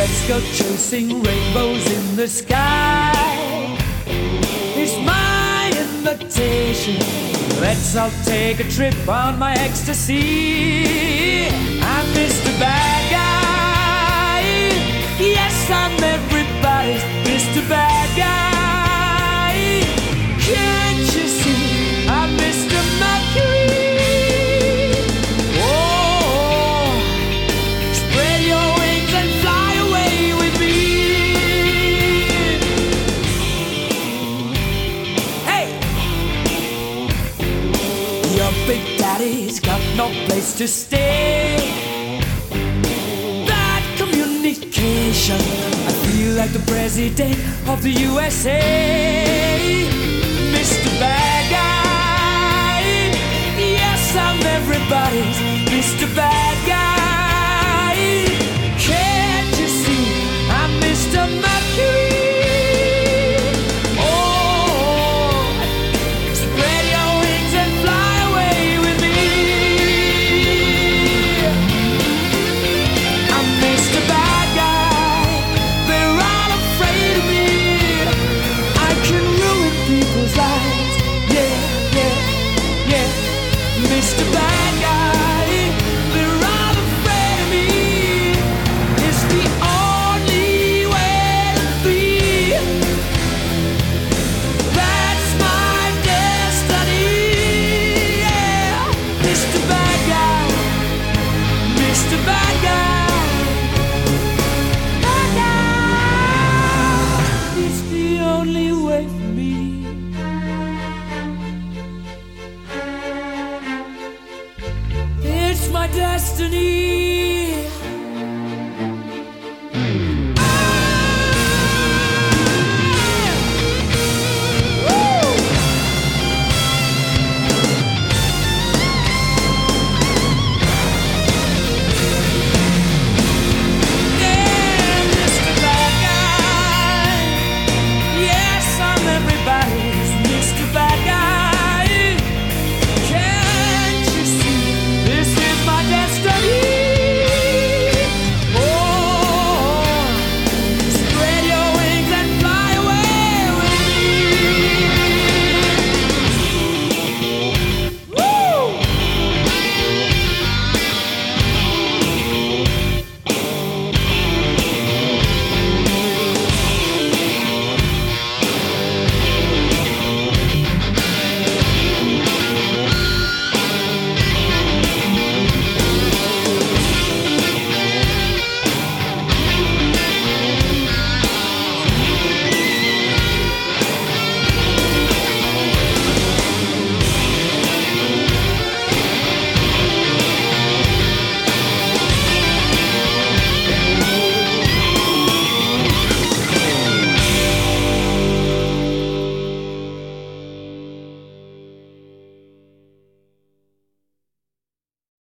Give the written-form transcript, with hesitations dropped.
Let's go chasing rainbows in the sky. It's my invitation. Let's all take a trip on my ecstasy. I'm Mr. Bad Guy. Yes, I'm everybody's Mr. Bad Guy. Can't you see I'm Mr. Mercury? Oh, spread your wings and fly away with me. Hey! Your big daddy's got no place to stay. Bad communication. I feel like the president of the USA. Mr. Bad Guy. Yes, I'm everybody's Mr. Bad Guy. Can't you see I'm Mr. Mercury? Mr. Bad Guy, they're all afraid of me. It's the only way to be. That's my destiny. Yeah, Mr. Bad Guy, Mr. Bad Guy, Bad Guy. It's the only way for me. It's my destiny.